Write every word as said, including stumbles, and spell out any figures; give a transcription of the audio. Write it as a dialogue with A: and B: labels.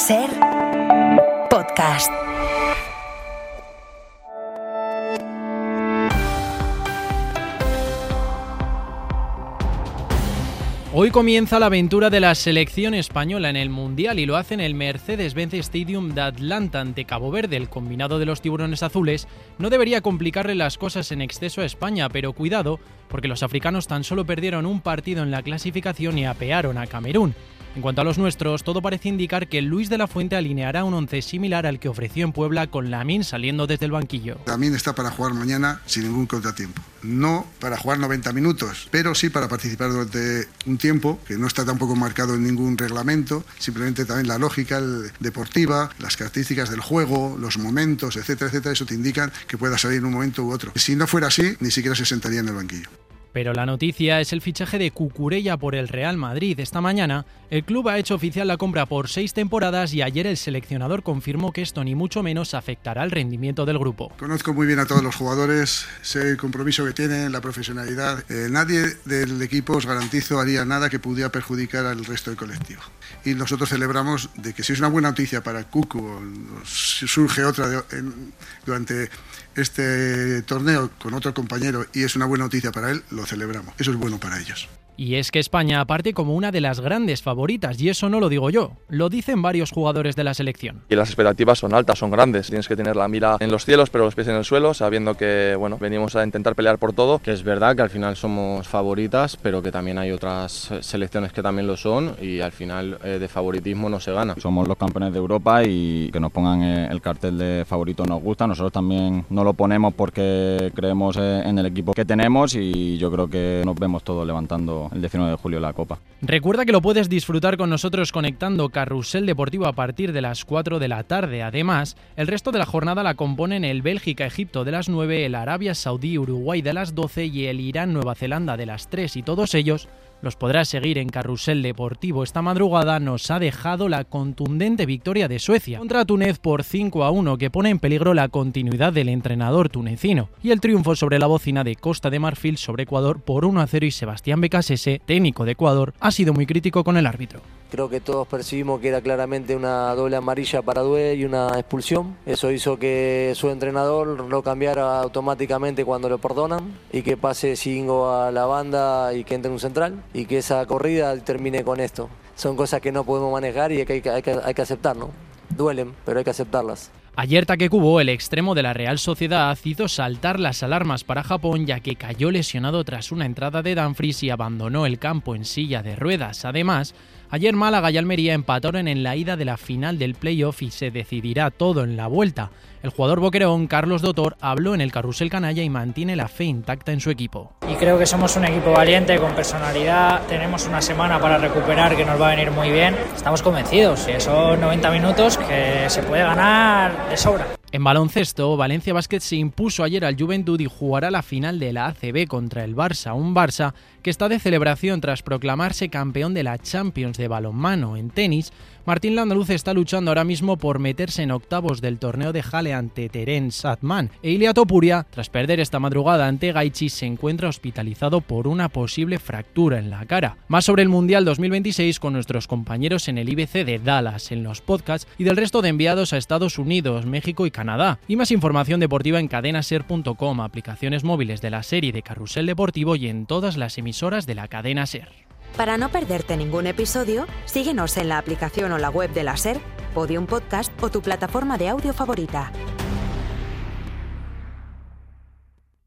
A: Ser Podcast.
B: Hoy comienza la aventura de la selección española en el Mundial y lo hace en el Mercedes-Benz Stadium de Atlanta ante Cabo Verde. El combinado de los tiburones azules no debería complicarle las cosas en exceso a España, pero cuidado, porque los africanos tan solo perdieron un partido en la clasificación y apearon a Camerún. En cuanto a los nuestros, todo parece indicar que Luis de la Fuente alineará un once similar al que ofreció en Puebla, con Lamine saliendo desde el banquillo.
C: Lamine está para jugar mañana sin ningún contratiempo. No para jugar noventa minutos, pero sí para participar durante un tiempo que no está tampoco marcado en ningún reglamento, simplemente también la lógica deportiva, las características del juego, los momentos, etcétera, etcétera, eso te indican que pueda salir en un momento u otro. Si no fuera así, ni siquiera se sentaría en el banquillo.
B: Pero la noticia es el fichaje de Cucurella por el Real Madrid. Esta mañana, el club ha hecho oficial la compra por seis temporadas y ayer el seleccionador confirmó que esto ni mucho menos afectará al rendimiento del grupo.
C: Conozco muy bien a todos los jugadores, sé el compromiso que tienen, la profesionalidad. Eh, nadie del equipo, os garantizo, haría nada que pudiera perjudicar al resto del colectivo. Y nosotros celebramos de que si es una buena noticia para Cucu, si surge otra de, en, durante este torneo con otro compañero y es una buena noticia para él, lo celebramos. Eso es bueno para ellos.
B: Y es que España parte como una de las grandes favoritas, y eso no lo digo yo, lo dicen varios jugadores de la selección.
D: Y las expectativas son altas, son grandes, tienes que tener la mira en los cielos pero los pies en el suelo, sabiendo que bueno, venimos a intentar pelear por todo.
E: Que es verdad que al final somos favoritas, pero que también hay otras selecciones que también lo son y al final eh, de favoritismo no se gana. Somos los campeones de Europa y que nos pongan el cartel de favorito nos gusta, nosotros también no lo ponemos porque creemos en el equipo que tenemos y yo creo que nos vemos todos levantando el diecinueve de julio la Copa.
B: Recuerda que lo puedes disfrutar con nosotros conectando Carrusel Deportivo a partir de las cuatro de la tarde. Además, el resto de la jornada la componen el Bélgica-Egipto de las nueve, el Arabia Saudí-Uruguay de las doce y el Irán-Nueva Zelanda de las tres, y todos ellos los podrás seguir en Carrusel Deportivo. Esta madrugada nos ha dejado la contundente victoria de Suecia contra Túnez por cinco a uno, que pone en peligro la continuidad del entrenador tunecino, y el triunfo sobre la bocina de Costa de Marfil sobre Ecuador por uno a cero, y Sebastián Becasese, técnico de Ecuador, ha sido muy crítico con el árbitro.
F: Creo que todos percibimos que era claramente una doble amarilla para Due y una expulsión. Eso hizo que su entrenador lo cambiara automáticamente cuando lo perdonan y que pase Singo a la banda y que entre un central y que esa corrida termine con esto. Son cosas que no podemos manejar y hay que, hay que, hay que aceptar, ¿no? Duelen, pero hay que aceptarlas.
B: Ayer Take Kubo, el extremo de la Real Sociedad, hizo saltar las alarmas para Japón, ya que cayó lesionado tras una entrada de Dumfries y abandonó el campo en silla de ruedas. Además, ayer Málaga y Almería empataron en la ida de la final del playoff y se decidirá todo en la vuelta. El jugador boquerón, Carlos Dotor, habló en el Carrusel Canalla y mantiene la fe intacta en su equipo.
G: Y creo que somos un equipo valiente, con personalidad, tenemos una semana para recuperar que nos va a venir muy bien. Estamos convencidos, que son noventa minutos que se puede ganar de sobra.
B: En baloncesto, Valencia Basket se impuso ayer al Juventud y jugará la final de la A C B contra el Barça, un Barça que está de celebración tras proclamarse campeón de la Champions de balonmano. En tenis, Martín Landaluz está luchando ahora mismo por meterse en octavos del torneo de Halle ante Terence Atman, e Ilia Topuria, tras perder esta madrugada ante Gaethje, se encuentra hospitalizado por una posible fractura en la cara. Más sobre el Mundial dos mil veintiséis con nuestros compañeros en el I B C de Dallas, en los podcasts y del resto de enviados a Estados Unidos, México y Canadá. Y más información deportiva en cadenaser punto com, aplicaciones móviles de la serie de Carrusel Deportivo y en todas las emisoras de la cadena SER.
A: Para no perderte ningún episodio, síguenos en la aplicación o la web de la SER, Podium Podcast o tu plataforma de audio favorita.